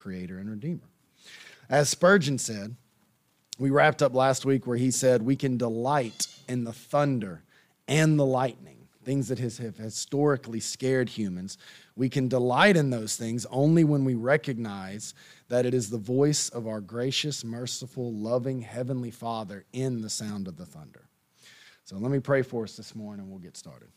creator and redeemer. As Spurgeon said, we wrapped up last week where he said, we can delight in the thunder and the lightning, things that have historically scared humans. We can delight in those things only when we recognize that it is the voice of our gracious, merciful, loving Heavenly Father in the sound of the thunder. So let me pray for us this morning and we'll get started.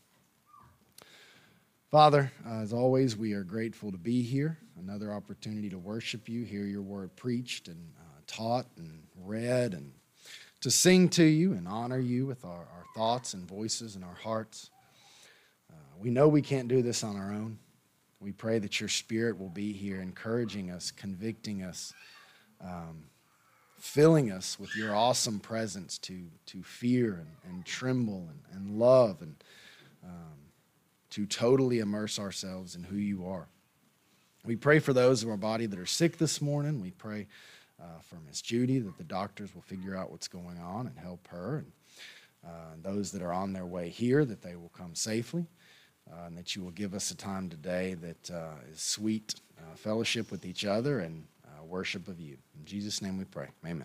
Father, as always, we are grateful to be here, another opportunity to worship you, hear your word preached and taught and read, and to sing to you and honor you with our thoughts and voices and our hearts. We know we can't do this on our own. We pray that your Spirit will be here encouraging us, convicting us, filling us with your awesome presence to fear and tremble and love and to totally immerse ourselves in who you are. We pray for those of our body that are sick this morning. We pray for Miss Judy that the doctors will figure out what's going on and help her, and those that are on their way here, that they will come safely. And that you will give us a time today that is sweet fellowship with each other and worship of you. In Jesus' name we pray. Amen.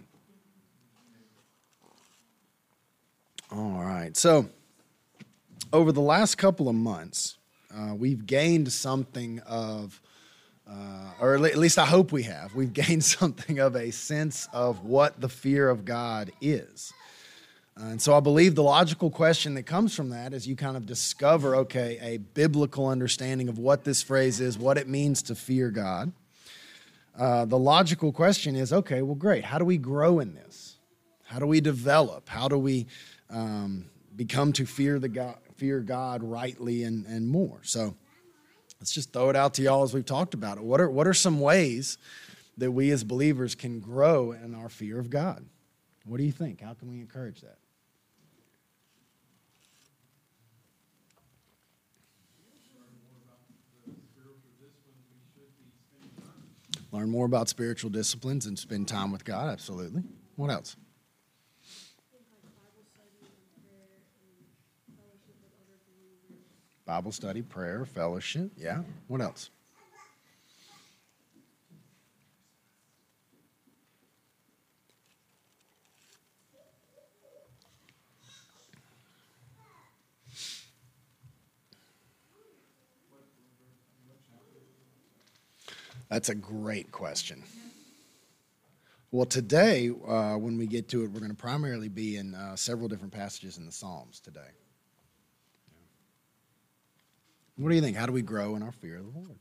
All right. So over the last couple of months, we've gained something of, or at least I hope we have, we've gained something of a sense of what the fear of God is. And so I believe the logical question that comes from that is you kind of discover, okay, a biblical understanding of what this phrase is, what it means to fear God. The logical question is, okay, well, great. How do we grow in this? How do we develop? How do we become to fear God rightly and more? So let's just throw it out to y'all as we've talked about it. What are some ways that we as believers can grow in our fear of God? What do you think? How can we encourage that? Learn more about spiritual disciplines and spend time with God, absolutely. What else? Bible study, prayer, fellowship, yeah. What else? That's a great question. Well, today, when we get to it, we're going to primarily be in several different passages in the Psalms today. What do you think? How do we grow in our fear of the Lord?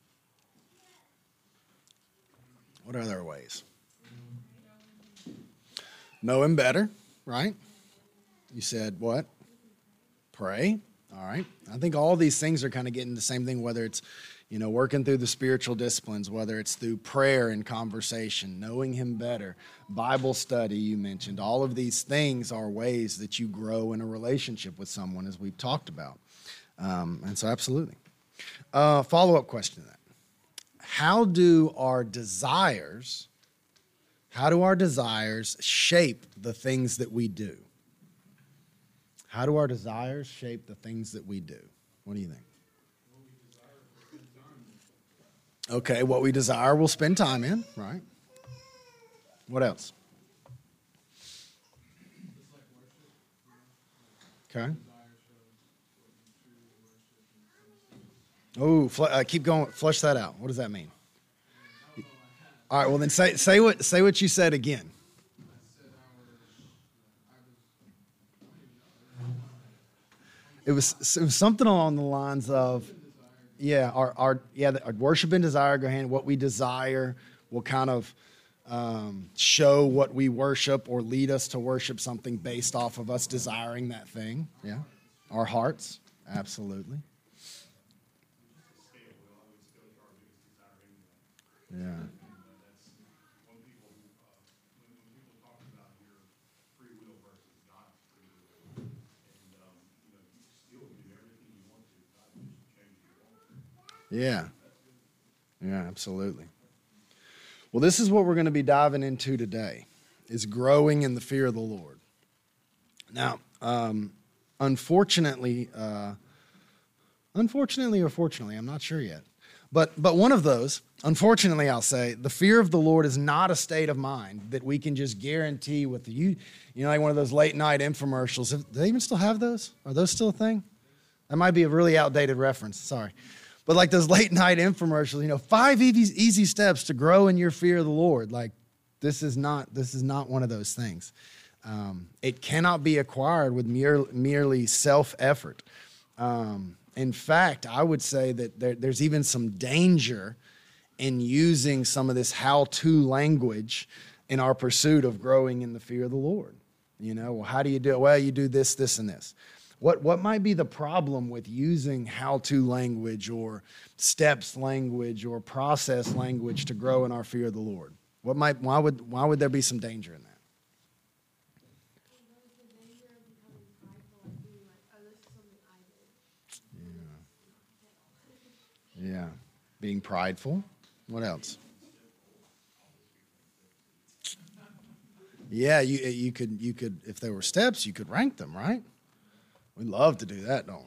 What are other ways? Know Him better, right? You said what? Pray. All right. I think all these things are kind of getting the same thing, whether it's working through the spiritual disciplines, whether it's through prayer and conversation, knowing Him better, Bible study you mentioned. All of these things are ways that you grow in a relationship with someone, as we've talked about. And so absolutely. Follow-up question to that. How do our desires shape the things that we do? How do our desires shape the things that we do? What do you think? Okay, what we desire we'll spend time in, right? What else? Okay. Oh, keep going. Flush that out. What does that mean? All right, well then say what you said again. It was something along the lines of, yeah, our worship and desire go hand. What we desire will kind of show what we worship or lead us to worship something based off of us desiring that thing. Yeah, our hearts, absolutely. Yeah. Yeah. Yeah, absolutely. Well, this is what we're going to be diving into today, is growing in the fear of the Lord. Now, unfortunately or fortunately, I'm not sure yet, But one of those, unfortunately, I'll say, the fear of the Lord is not a state of mind that we can just guarantee with like one of those late night infomercials. Do they even still have those? Are those still a thing? That might be a really outdated reference. Sorry. But like those late night infomercials, 5 easy steps to grow in your fear of the Lord. Like this is not one of those things. It cannot be acquired with merely self-effort. In fact, I would say that there's even some danger in using some of this how-to language in our pursuit of growing in the fear of the Lord. Well, how do you do it? Well, you do this, this, and this. What might be the problem with using how-to language or steps language or process language to grow in our fear of the Lord? Why would there be some danger in that? Yeah, being prideful. What else? Yeah, you could if there were steps, you could rank them, right? We love to do that, don't we?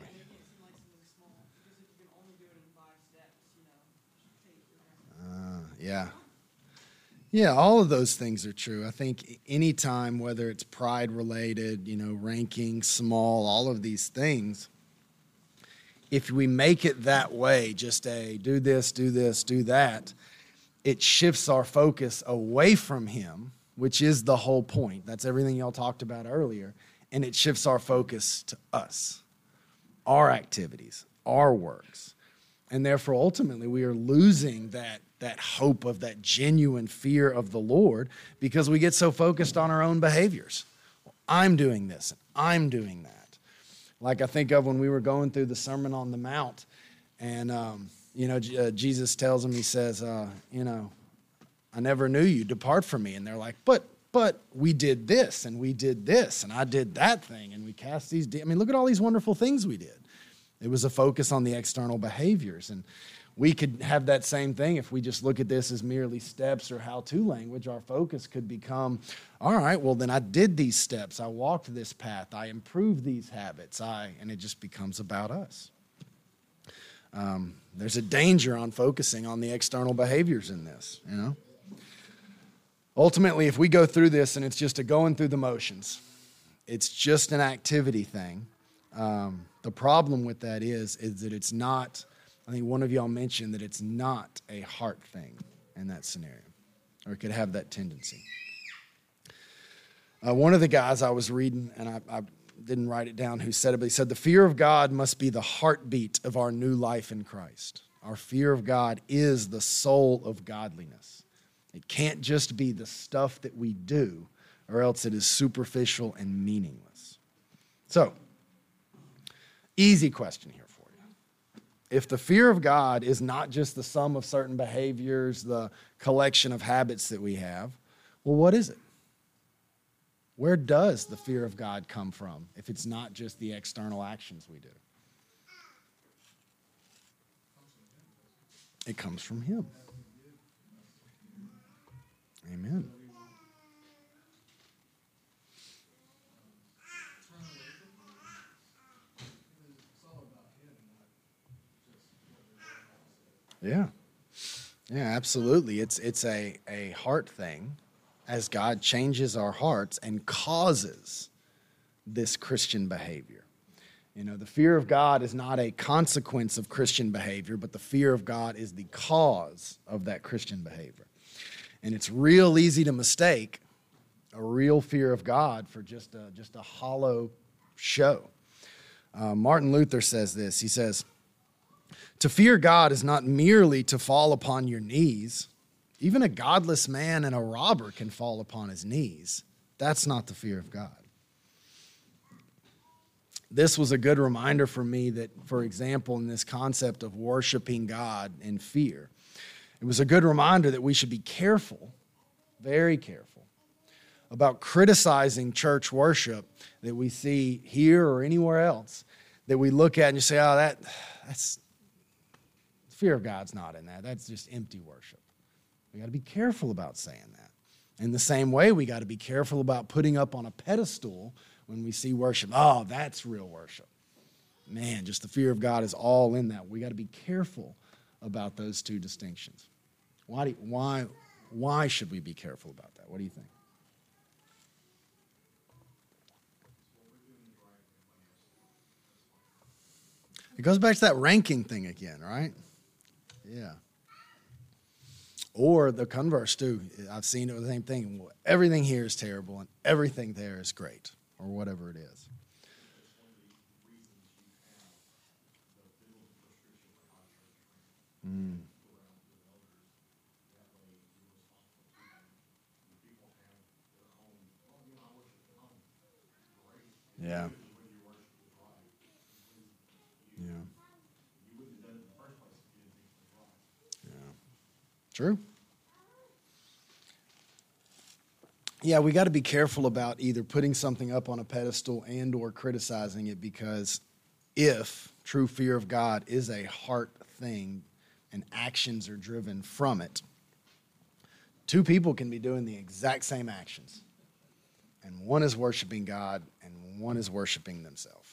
Yeah. Yeah, all of those things are true. I think any time, whether it's pride related, ranking, small, all of these things, if we make it that way, just do this, do that, it shifts our focus away from him, which is the whole point. That's everything y'all talked about earlier. And it shifts our focus to us, our activities, our works. And therefore, ultimately, we are losing that hope of that genuine fear of the Lord because we get so focused on our own behaviors. Well, I'm doing this, and I'm doing that. Like I think of when we were going through the Sermon on the Mount, and Jesus tells them, he says, I never knew you. Depart from me. And they're like, but we did this, and we did this, and I did that thing, and we cast these. Look at all these wonderful things we did. It was a focus on the external behaviors, and we could have that same thing if we just look at this as merely steps or how-to language. Our focus could become, all right, well, then I did these steps. I walked this path. I improved these habits. And it just becomes about us. There's a danger on focusing on the external behaviors in this, Ultimately, if we go through this and it's just a going through the motions, it's just an activity thing, the problem with that is that it's not. I think one of y'all mentioned that it's not a heart thing in that scenario, or it could have that tendency. One of the guys I was reading, and I didn't write it down who said it, but he said, the fear of God must be the heartbeat of our new life in Christ. Our fear of God is the soul of godliness. It can't just be the stuff that we do, or else it is superficial and meaningless. So, easy question here. If the fear of God is not just the sum of certain behaviors, the collection of habits that we have, well, what is it? Where does the fear of God come from if it's not just the external actions we do? It comes from him. Amen. Yeah. Yeah, absolutely. It's a heart thing as God changes our hearts and causes this Christian behavior. The fear of God is not a consequence of Christian behavior, but the fear of God is the cause of that Christian behavior. And it's real easy to mistake a real fear of God for just a hollow show. Martin Luther says this. He says, to fear God is not merely to fall upon your knees. Even a godless man and a robber can fall upon his knees. That's not the fear of God. This was a good reminder for me that, for example, in this concept of worshiping God in fear, it was a good reminder that we should be careful, very careful, about criticizing church worship that we see here or anywhere else, that we look at and you say, that's fear of God's not in that. That's just empty worship. We got to be careful about saying that. In the same way, we got to be careful about putting up on a pedestal when we see worship. Oh, that's real worship. Man, just the fear of God is all in that. We got to be careful about those two distinctions? Why should we be careful about that? What do you think? It goes back to that ranking thing again, right? Yeah. Or the converse, too. I've seen it with the same thing. Well, everything here is terrible and everything there is great, or whatever it is. Mm. Yeah. Yeah. Yeah. True. Yeah, we got to be careful about either putting something up on a pedestal and or criticizing it, because if true fear of God is a heart thing and actions are driven from it, two people can be doing the exact same actions, and one is worshiping God and one is worshiping themselves.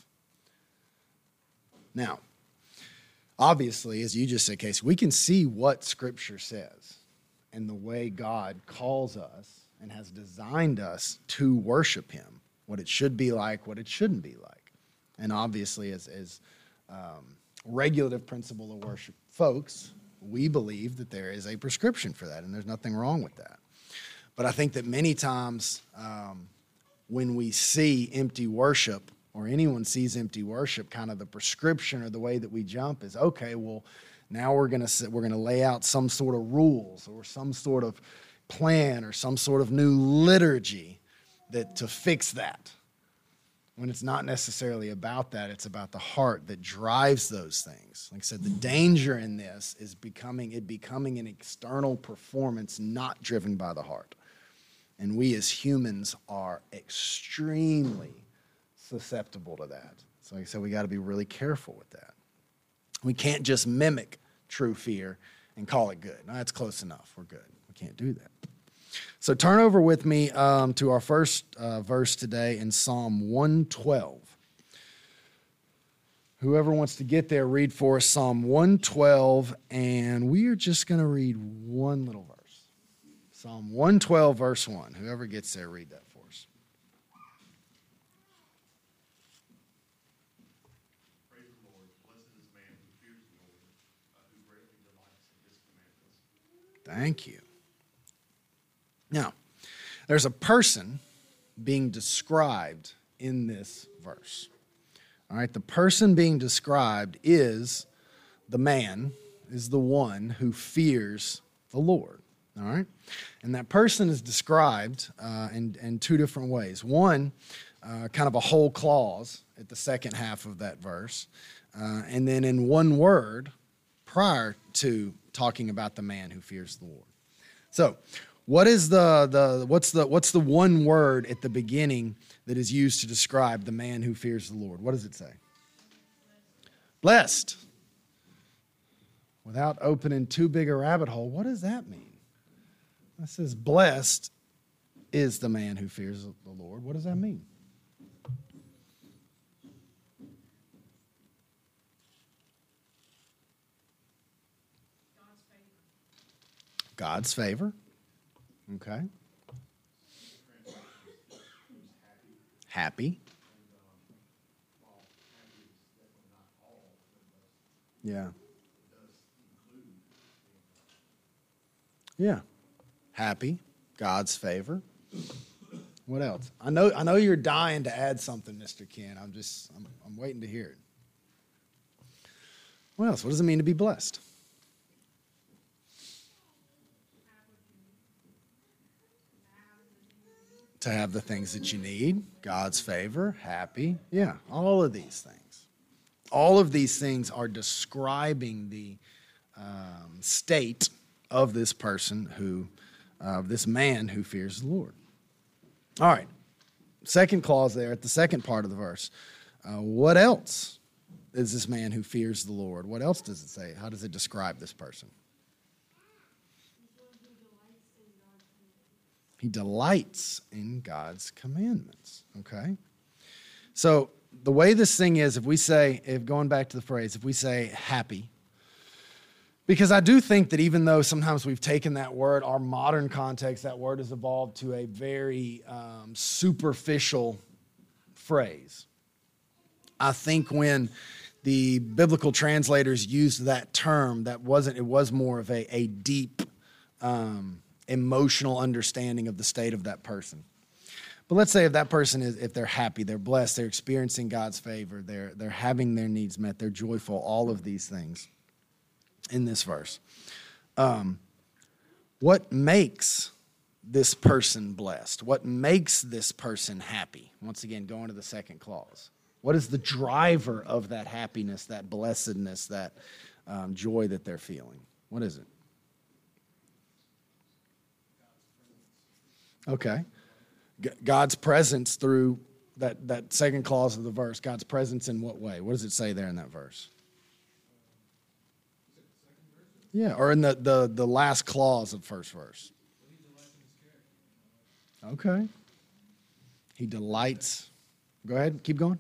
Now, obviously, as you just said, Casey, we can see what Scripture says and the way God calls us and has designed us to worship Him, what it should be like, what it shouldn't be like. And obviously, as regulative principle of worship folks, we believe that there is a prescription for that, and there's nothing wrong with that. But I think that many times when we see empty worship, or anyone sees empty worship, kind of the prescription or the way that we jump is, okay, well, now we're going to lay out some sort of rules or some sort of plan or some sort of new liturgy that to fix that. When it's not necessarily about that, it's about the heart that drives those things. Like I said, the danger in this is becoming an external performance not driven by the heart. And we as humans are extremely susceptible to that. So like I said, we got to be really careful with that. We can't just mimic true fear and call it good. No, that's close enough. We're good. We can't do that. So turn over with me to our first verse today in Psalm 112. Whoever wants to get there, read for us Psalm 112, and we are just going to read one little verse. Psalm 112, verse 1. Whoever gets there, read that for us. Praise the Lord. Blessed is man who fears the Lord, who greatly delights in his commandments. Thank you. Now, there's a person being described in this verse. All right, the person being described is the man, is the one who fears the Lord. All right, and that person is described in two different ways. One, kind of a whole clause at the second half of that verse, and then in one word prior to talking about the man who fears the Lord. So, what is what's the one word at the beginning that is used to describe the man who fears the Lord? What does it say? Blessed. Without opening too big a rabbit hole, what does that mean? It says, blessed is the man who fears the Lord. What does that mean? God's favor. Okay. Happy. Yeah. Yeah. Happy. God's favor. What else? I know you're dying to add something, Mr. Ken. I'm waiting to hear it. What else? What does it mean to be blessed? To have the things that you need, God's favor, happy. Yeah, all of these things. All of these things are describing the state of this person this man who fears the Lord. All right, second clause there at the second part of the verse. What else is this man who fears the Lord? What else does it say? How does it describe this person? He delights in God's commandments, okay? So the way this thing is, if going back to the phrase, if we say happy, Because I do think that even though sometimes we've taken that word, our modern context, that word has evolved to a very superficial phrase. I think when the biblical translators used that term, it was more of a deep emotional understanding of the state of that person. But let's say if that person if they're happy, they're blessed, they're experiencing God's favor, they're having their needs met, they're joyful, all of these things in this verse. What makes this person blessed? What makes this person happy? Once again, going to the second clause. What is the driver of that happiness, that blessedness, that joy that they're feeling? What is it? Okay. God's presence through that second clause of the verse. God's presence in what way? What does it say there in that verse? Yeah, or in the last clause of the first verse. Okay. He delights. Go ahead, keep going.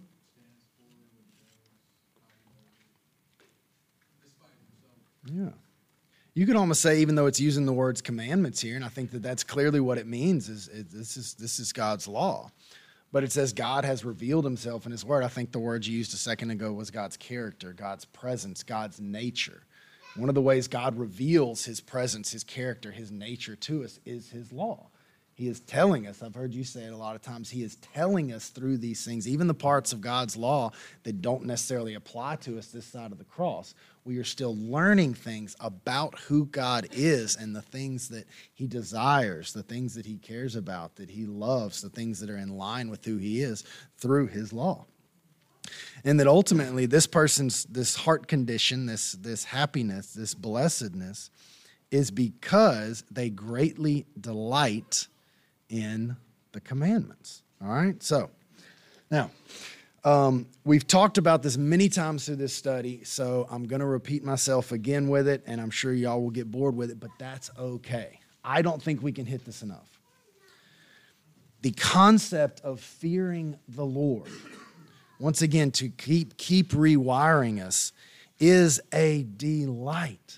Yeah. You could almost say, even though it's using the words commandments here, and I think that that's clearly what it means, this is God's law. But it says God has revealed himself in his word. I think the word you used a second ago was God's character, God's presence, God's nature. One of the ways God reveals his presence, his character, his nature to us is his law. He is telling us, I've heard you say it a lot of times, he is telling us through these things, even the parts of God's law that don't necessarily apply to us this side of the cross. We are still learning things about who God is and the things that he desires, the things that he cares about, that he loves, the things that are in line with who he is through his law. And that ultimately this person's, this heart condition, this happiness, this blessedness is because they greatly delight in the commandments. All right? So, now, we've talked about this many times through this study, so I'm going to repeat myself again with it, and I'm sure y'all will get bored with it, but that's okay. I don't think we can hit this enough. The concept of fearing the Lord, once again, to keep rewiring us, is a delight.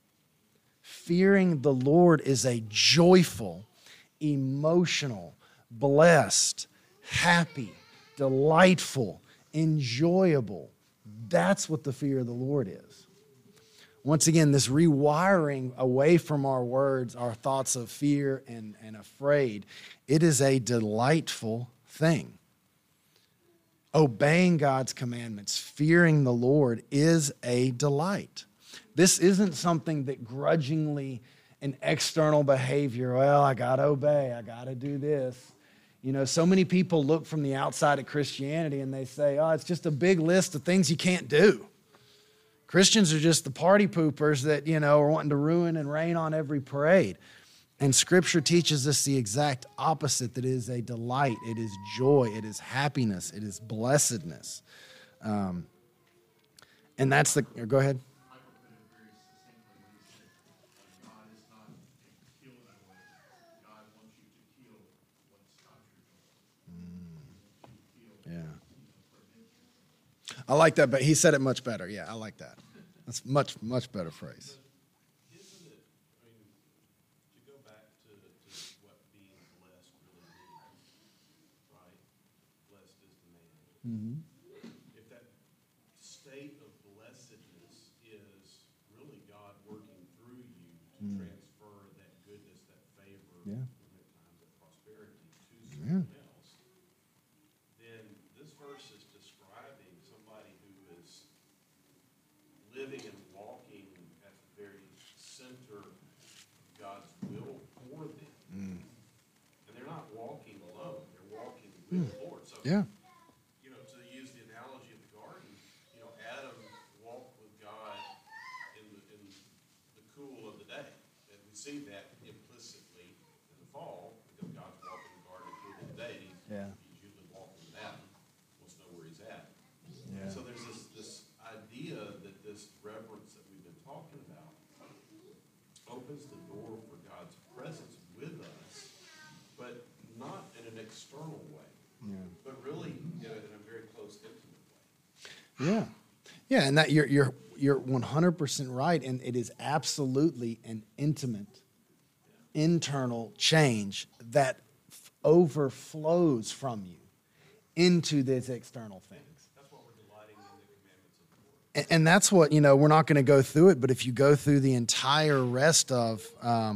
Fearing the Lord is a joyful, emotional, blessed, happy, delightful, enjoyable. That's what the fear of the Lord is. Once again, this rewiring away from our words, our thoughts of fear and afraid, it is a delightful thing. Obeying God's commandments, fearing the Lord is a delight. This isn't something that grudgingly an external behavior, well, I got to obey, I got to do this. You know, so many people look from the outside at Christianity and they say, oh, it's just a big list of things you can't do. Christians are just the party poopers that, you know, are wanting to ruin and rain on every parade. And Scripture teaches us the exact opposite, that it is a delight, it is joy, it is happiness, it is blessedness. And that's the, go ahead. Michael put it very succinctly when he said, God is not a kill joy. God wants you to kill what stops your joy. Yeah. I like that, but he said it much better. Yeah, I like that. That's much, much better phrase. Isn't it, I mean, to go back to what being blessed really means, right? Blessed is the man. Mm-hmm. If that state of blessedness is really God working through you to transfer that goodness, that favor, Yeah. and at times that prosperity to someone else, then this verse is describing somebody who is living and walking at the very center of God's will for them. And they're not walking alone, they're walking with the Lord. So, Yeah. you know, to use the analogy of the garden, you know, Adam walked with God in the cool of the day. And we see that implicitly in the fall, because God's walking in the garden in the cool of the day. Yeah. He's usually walking with Adam, wants to know where he's at. Yeah. So there's this idea that this reverence that we've been talking about opens the door for God's presence with us, but not in an external way, but really in a very close, intimate way. Yeah. Yeah, and that you're you're 100% right, and it is absolutely an intimate, internal change that overflows from you into these external things. That's what we're delighting in the commandments of the Lord. And that's what, we're not going to go through it, but if you go through the entire rest of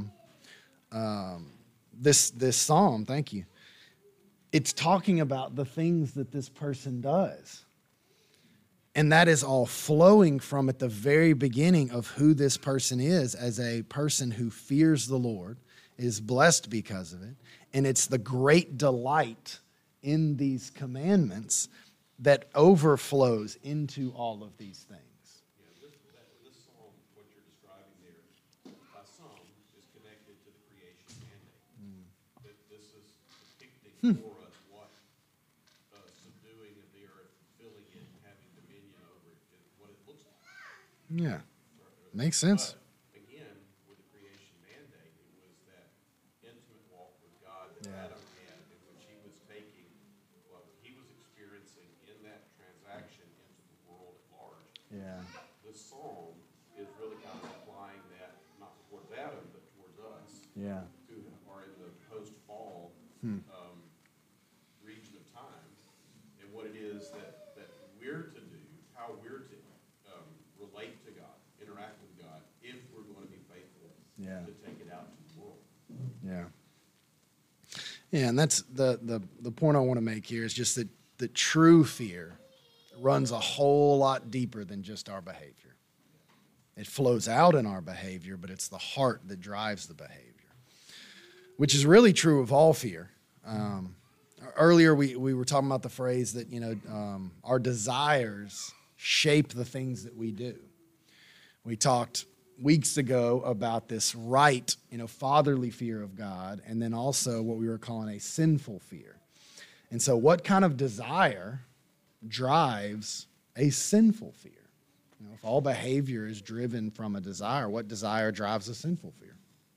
this psalm, thank you, it's talking about the things that this person does. And that is all flowing from at the very beginning of who this person is as a person who fears the Lord, is blessed because of it. And it's the great delight in these commandments that overflows into all of these things. Yeah, this psalm, what you're describing there, by some, is connected to the creation mandate. This is depicting for us what subduing of the earth, filling it, having dominion over it, what it looks like. Yeah, makes sense. But again, with the creation mandate, it was that intimate walk with God that Adam had, in which he was taking what he was experiencing in that transaction into the world at large. Yeah. This psalm is really kind of applying that, not towards Adam, but towards us, Yeah. who are in the post-fall region of time, and what it is that we're to do, how we're to relate to God, interact with God, if we're going to be faithful to take it out to the world. Yeah. Yeah, and that's the point I want to make here is just that the true fear runs a whole lot deeper than just our behavior. It flows out in our behavior, but it's the heart that drives the behavior, which is really true of all fear. Earlier, we were talking about the phrase that, our desires shape the things that we do. We talked weeks ago about this right, fatherly fear of God, and then also what we were calling a sinful fear. And so what kind of desire drives a sinful fear? If all behavior is driven from a desire, what desire drives a sinful fear?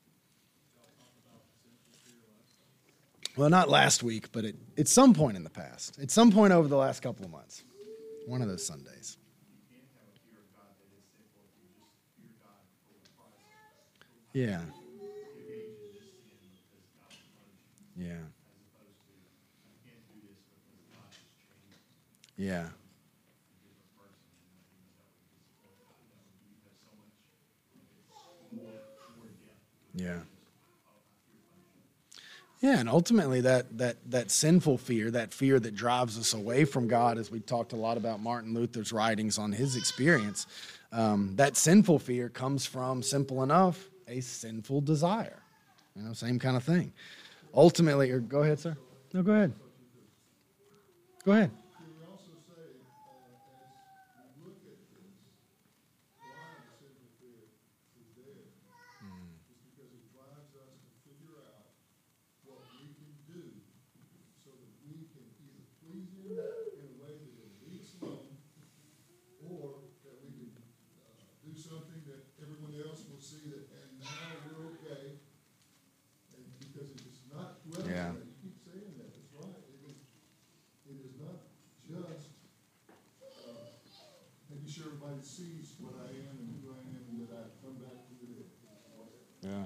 Well, not last week, but at some point in the past. At some point over the last couple of months. One of those Sundays. Yeah. Yeah. Yeah. Yeah. Yeah, and ultimately that sinful fear, that fear that drives us away from God, as we talked a lot about Martin Luther's writings on his experience, that sinful fear comes from, simple enough, a sinful desire. Same kind of thing. Ultimately, go ahead, sir. No, go ahead. Go ahead. Can we also say, as we look at this, why the sinful fear is there? It's because it drives us to figure out what we can do so that we can either please Him in a way that will leave us alone, or that we can do something that everyone else will see that, and now we're okay. And because it is not dwelling Yeah. on it. You keep saying that. That's right. It is not just making sure everybody sees what I am and who I am and that I've come back from the dead. Yeah.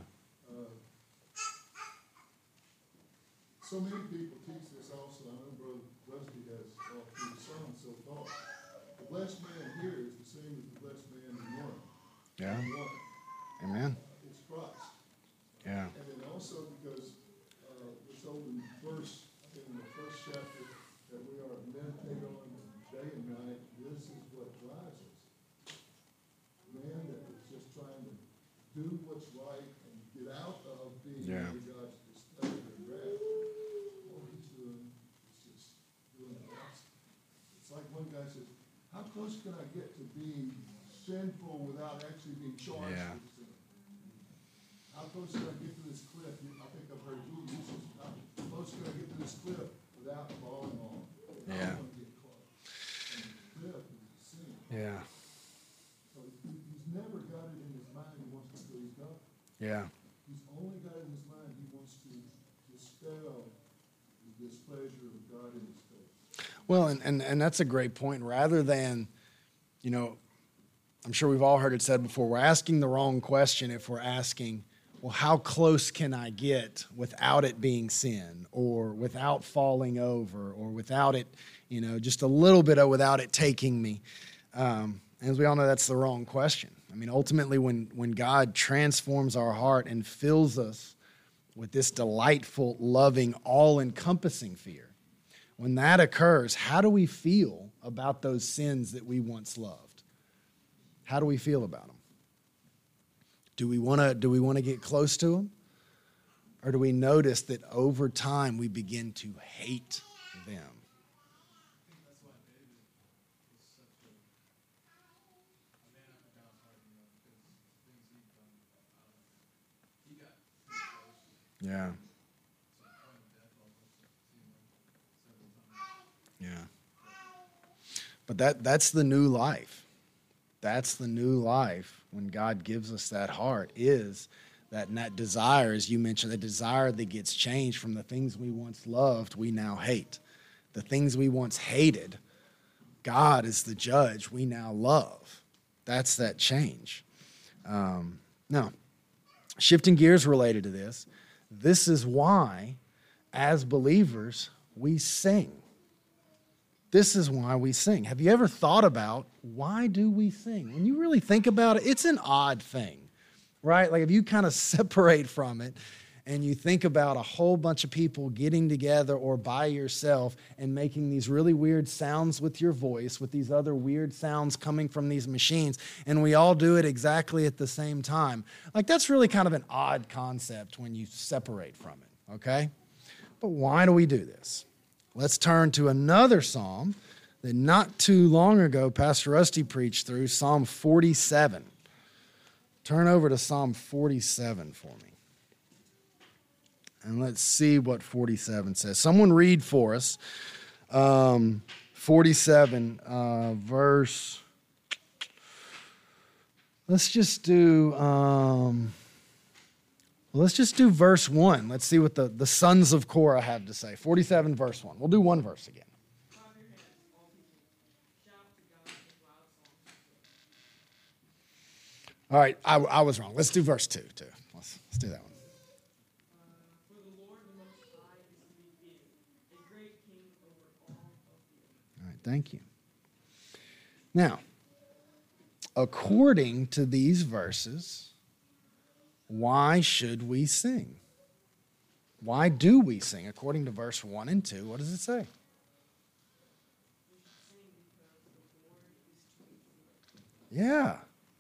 So many people teach this also. I know Brother Rusty has all through the song so taught. The blessed man here is the same as the blessed man in one. Yeah. In one. Amen. It's Christ. Yeah. And then also because we're told in the first chapter that we are to meditate on day and night. This is what drives us. Man that is just trying to do what's right and get out of being under God's displeasure and wrath. All he's doing is just doing the opposite. It's like one guy says, how close can I get to being sinful without actually being charged with sin? How close can I get to this cliff? I think I've heard you use this. How close can I get to this cliff without falling off? I want to get close. And the cliff is sin. Yeah. So he's never got it in his mind he wants to please God. Yeah. He's only got in his mind he wants to dispel the displeasure of God in his face. Well, and that's a great point. Rather than, I'm sure we've all heard it said before, we're asking the wrong question if we're asking, well, how close can I get without it being sin, or without falling over, or without it, just a little bit of without it taking me? As we all know, that's the wrong question. I mean, ultimately, when God transforms our heart and fills us with this delightful, loving, all-encompassing fear, when that occurs, how do we feel about those sins that we once loved? How do we feel about them? Do we want to get close to them? Or do we notice that over time we begin to hate them? Yeah. Yeah. But that's the new life. That's the new life when God gives us that heart, is that desire, as you mentioned, the desire that gets changed from the things we once loved, we now hate. The things we once hated, God is the judge, we now love. That's that change. Now, shifting gears related to this is why, as believers, we sing. This is why we sing. Have you ever thought about, why do we sing? When you really think about it, it's an odd thing, right? Like if you kind of separate from it and you think about a whole bunch of people getting together or by yourself and making these really weird sounds with your voice, with these other weird sounds coming from these machines, and we all do it exactly at the same time. Like that's really kind of an odd concept when you separate from it, okay? But why do we do this? Let's turn to another psalm that not too long ago Pastor Rusty preached through, Psalm 47. Turn over to Psalm 47 for me. And let's see what 47 says. Someone read for us 47 verse. Let's just do verse 1. Let's see what the sons of Korah have to say. 47 verse 1. We'll do one verse again. All right, I was wrong. Let's do verse 2 too. Let's do that one. For the Lord the Most High is to be feared, a great king over all of the earth. All right, thank you. Now, according to these verses, why should we sing? Why do we sing? According to verse 1 and 2, what does it say? Yeah.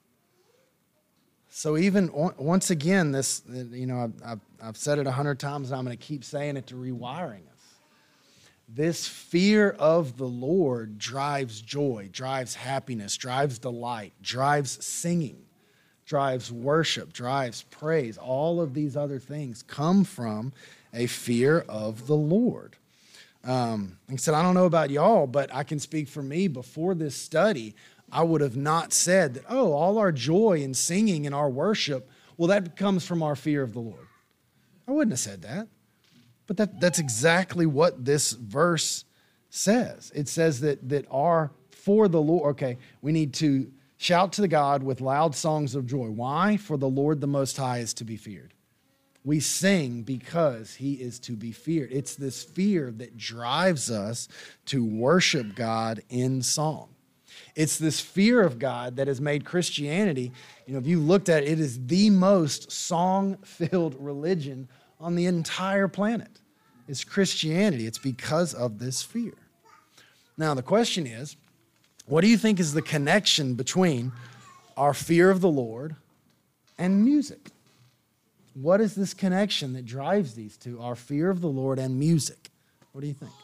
So even once again, this, I've said it 100 times, and I'm going to keep saying it to rewiring us. This fear of the Lord drives joy, drives happiness, drives delight, drives singing, drives worship, drives praise. All of these other things come from a fear of the Lord. Like I said, I don't know about y'all, but I can speak for me. Before this study, I would have not said that, all our joy and singing and our worship, that comes from our fear of the Lord. I wouldn't have said that. But that's exactly what this verse says. It says that our for the Lord, we need to shout to God with loud songs of joy. Why? For the Lord the Most High is to be feared. We sing because he is to be feared. It's this fear that drives us to worship God in song. It's this fear of God that has made Christianity, if you looked at it, it is the most song-filled religion on the entire planet. It's Christianity. It's because of this fear. Now, the question is, what do you think is the connection between our fear of the Lord and music? What is this connection that drives these two, our fear of the Lord and music? What do you think?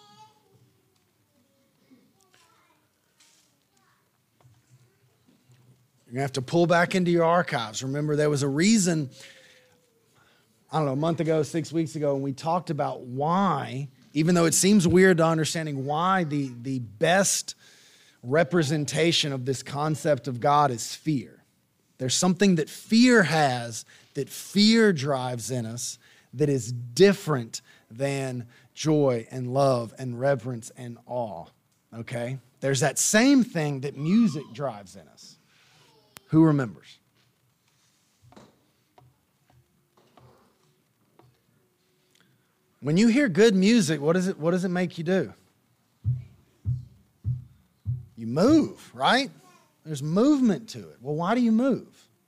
You're going to have to pull back into your archives. Remember, there was a reason, a month ago, 6 weeks ago, when we talked about why, even though it seems weird to understanding why the best representation of this concept of God is fear. There's something that fear has, that fear drives in us, that is different than joy and love and reverence and awe, okay? There's that same thing that music drives in us. Who remembers? When you hear good music, what does it make you do? You move, right? There's movement to it. Well, why do you move?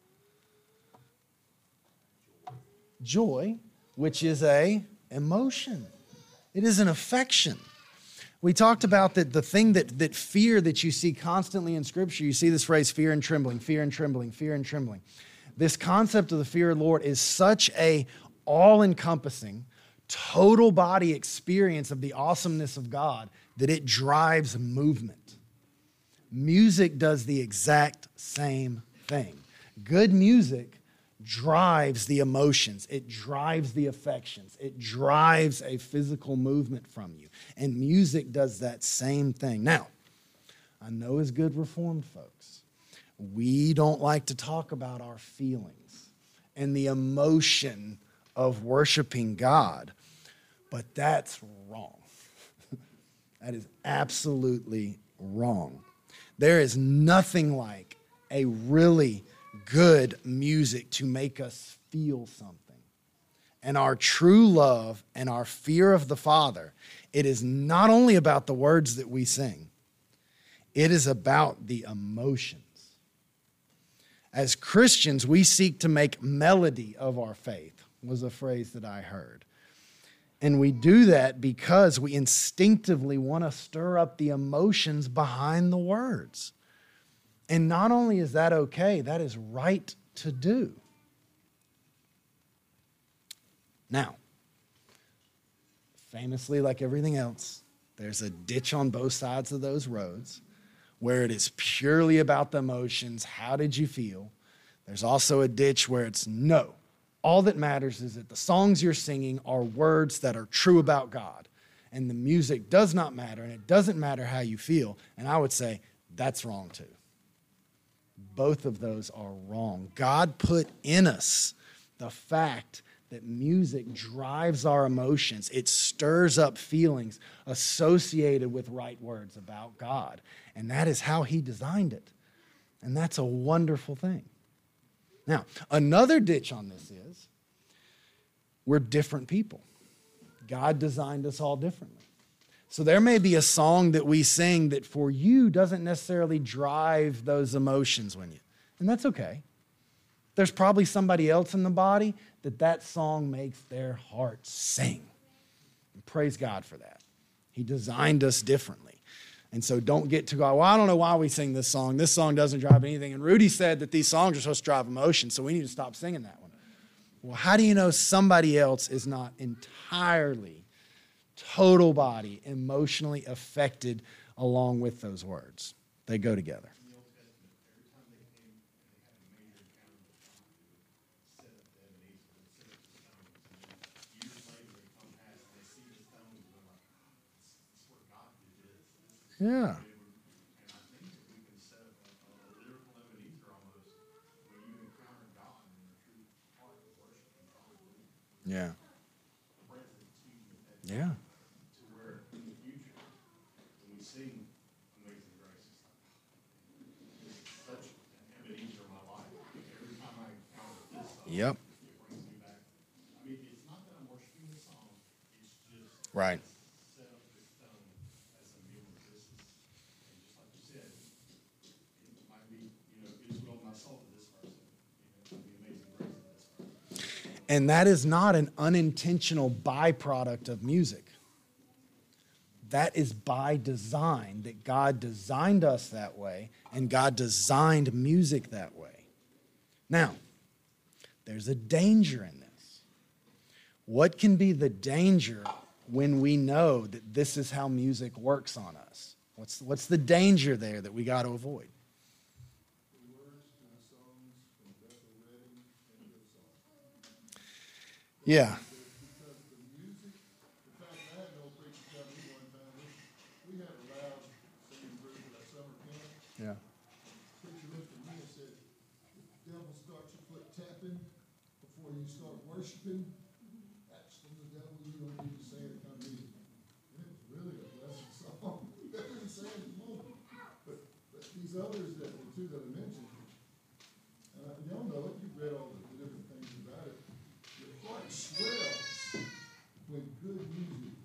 Joy, which is a emotion. It is an affection. We talked about that the thing that fear that you see constantly in Scripture, you see this phrase, fear and trembling, fear and trembling, fear and trembling. This concept of the fear of the Lord is such a all-encompassing, total body experience of the awesomeness of God that it drives movement. Music does the exact same thing. Good music drives the emotions. It drives the affections. It drives a physical movement from you. And music does that same thing. Now, I know as good Reformed folks, we don't like to talk about our feelings and the emotion of worshiping God, but that's wrong. That is absolutely wrong. There is nothing like a really good music to make us feel something. And our true love and our fear of the Father, it is not only about the words that we sing, it is about the emotions. As Christians, we seek to make melody of our faith, was a phrase that I heard. And we do that because we instinctively want to stir up the emotions behind the words. And not only is that okay, that is right to do. Now, famously, like everything else, there's a ditch on both sides of those roads where it is purely about the emotions. How did you feel? There's also a ditch where it's no. All that matters is that the songs you're singing are words that are true about God. And the music does not matter, and it doesn't matter how you feel. And I would say that's wrong too. Both of those are wrong. God put in us the fact that music drives our emotions. It stirs up feelings associated with right words about God. And that is how He designed it. And that's a wonderful thing. Now, another ditch on this is we're different people. God designed us all differently. So there may be a song that we sing that for you doesn't necessarily drive those emotions when you, and that's okay. There's probably somebody else in the body that song makes their heart sing. And praise God for that. He designed us differently. And so don't get to go, well, I don't know why we sing this song. This song doesn't drive anything. And Rudy said that these songs are supposed to drive emotion, so we need to stop singing that one. Well, how do you know somebody else is not entirely, total body, emotionally affected along with those words? They go together. Yeah. Yeah. Yeah. Yep. Right. And that is not an unintentional byproduct of music. That is by design, that God designed us that way, and God designed music that way. Now, there's a danger in this. What can be the danger when we know that this is how music works on us? What's the danger there that we got to avoid? Yeah. Because the music, in fact, I had an old preacher tell me one time, we had a loud singing group at our summer camp. Yeah. Preacher looked at me and said, if the devil starts your foot tapping before you start worshiping, that's from the devil. You don't need to say it, come in. And it was really a blessed song. I didn't say it in the moment. But these others that the two that I mentioned, good music.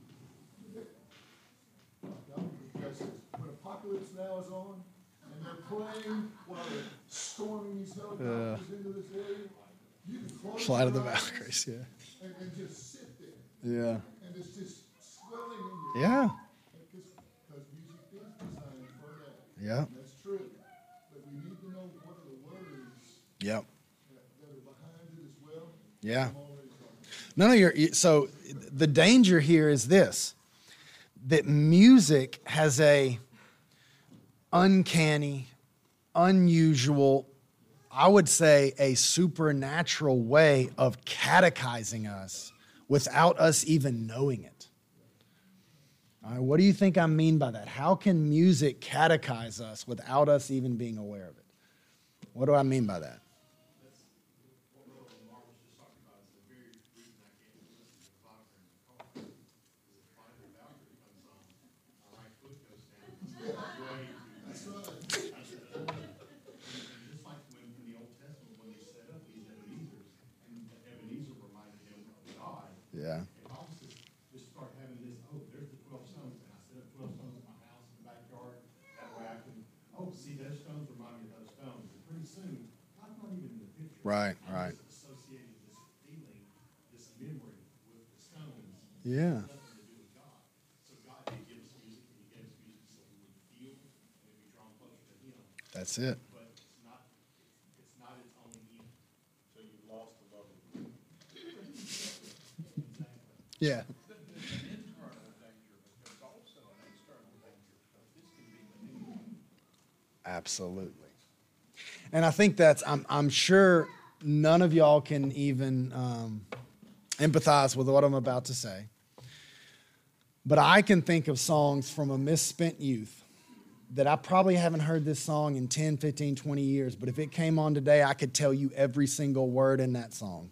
Because when Apocalypse Now is on, and they're playing while they're storming these helicopters into this area, you can close Fly to the your eyes Valkyries, yeah. and just sit there. Yeah. And it's just swelling in your Yeah. Because music is designed for that. Yeah. And that's true. But we need to know what are the words Yep. that are behind it as well. Yeah. I'm already talking. No, so the danger here is this, that music has a uncanny, unusual, I would say a supernatural way of catechizing us without us even knowing it. All right, what do you think I mean by that? How can music catechize us without us even being aware of it? What do I mean by that? Just like when in the Old Testament, when they set up these Ebenezers, and Ebenezer reminded him of God. Yeah. If I was to just start having this, oh, there's the 12 stones, and I set up 12 stones in my house in the backyard, that way I can, oh, see, those stones remind me of those stones. And pretty soon, God's not even in the picture. Right, I'm right. just associating this feeling, this memory with the stones. Yeah. It has nothing to do with God. So God did give us music, and He gave us music so we would feel and we'd be drawn closer to Him. That's it. But it's not its own end. So you've lost the love of God. Yeah. An internal danger, but there's also an external danger, because this can be manipulated. Absolutely. And I think I'm sure none of y'all can even empathize with what I'm about to say. But I can think of songs from a misspent youth that I probably haven't heard this song in 10, 15, 20 years, but if it came on today, I could tell you every single word in that song.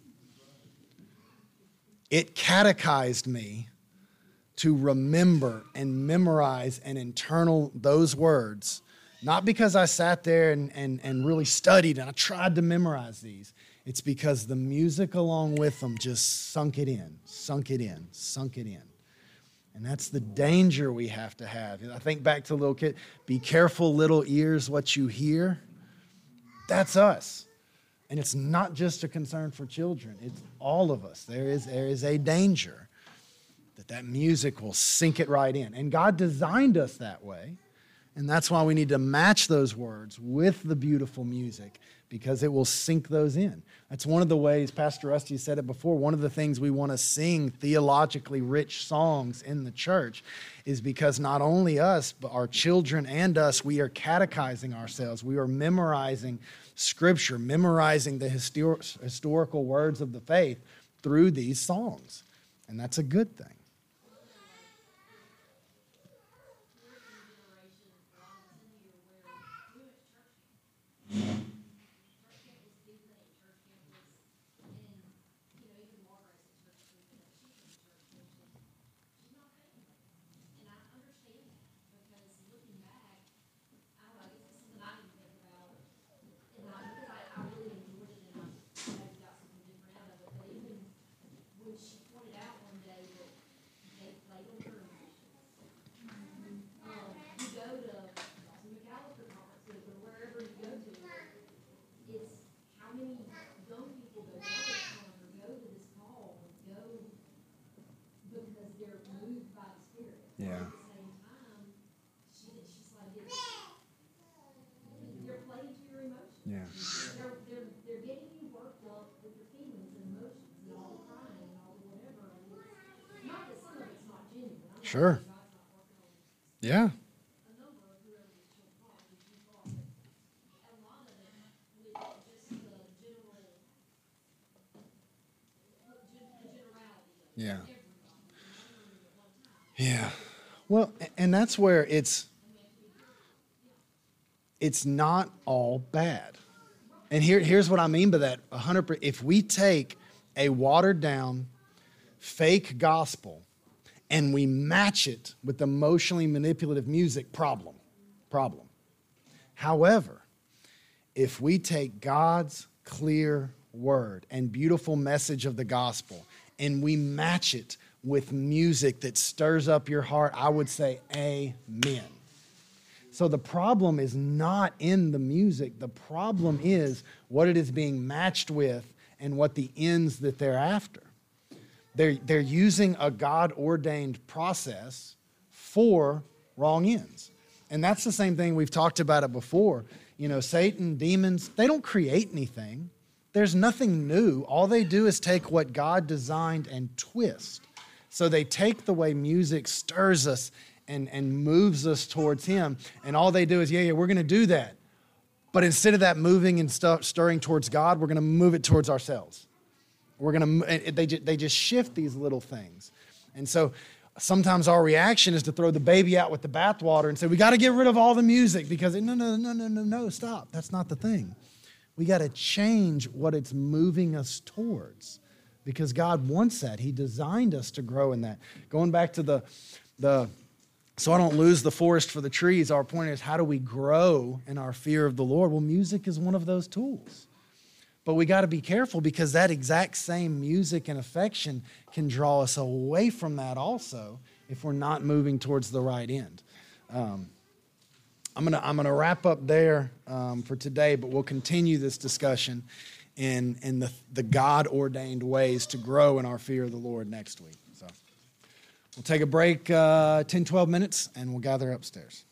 It catechized me to remember and memorize and internal those words, not because I sat there and really studied and I tried to memorize these. It's because the music along with them just sunk it in, sunk it in, sunk it in. And that's the danger we have to have. I think back to little kid, be careful, little ears, what you hear. That's us. And it's not just a concern for children. It's all of us. There is a danger that music will sink it right in. And God designed us that way. And that's why we need to match those words with the beautiful music, because it will sink those in. That's one of the ways, Pastor Rusty said it before, one of the things we want to sing theologically rich songs in the church is because not only us, but our children and us, we are catechizing ourselves. We are memorizing Scripture, memorizing the historical words of the faith through these songs. And that's a good thing. Yeah. Yeah. They're getting you worked up with your feelings and emotions and all the crying and all the whatever. And not that some of it's not genuine. I'm not Sure. saying God's not working on Yeah. a number of whoever these children are, which you are. But a lot of it with just the generality of Yeah. everybody remembering at one time. Yeah. Well, and that's where it's not all bad. And here's what I mean by that. 100%. If we take a watered down, fake gospel and we match it with emotionally manipulative music, problem. However, if we take God's clear word and beautiful message of the gospel and we match it with music that stirs up your heart, I would say amen. So the problem is not in the music. The problem is what it is being matched with and what the ends that they're after. They're using a God-ordained process for wrong ends. And that's the same thing, we've talked about it before. You know, Satan, demons, they don't create anything. There's nothing new. All they do is take what God designed and twist. So they take the way music stirs us and moves us towards him. And all they do is, yeah, we're going to do that. But instead of that moving and stirring towards God, we're going to move it towards ourselves. They just shift these little things. And so sometimes our reaction is to throw the baby out with the bathwater and say, we got to get rid of all the music because no, stop. That's not the thing. We got to change what it's moving us towards because God wants that. He designed us to grow in that. Going back to the so I don't lose the forest for the trees, our point is, how do we grow in our fear of the Lord? Well, music is one of those tools. But we got to be careful because that exact same music and affection can draw us away from that also if we're not moving towards the right end. I'm gonna wrap up there for today, but we'll continue this discussion in the God-ordained ways to grow in our fear of the Lord next week. So we'll take a break, 10, 12 minutes, and we'll gather upstairs.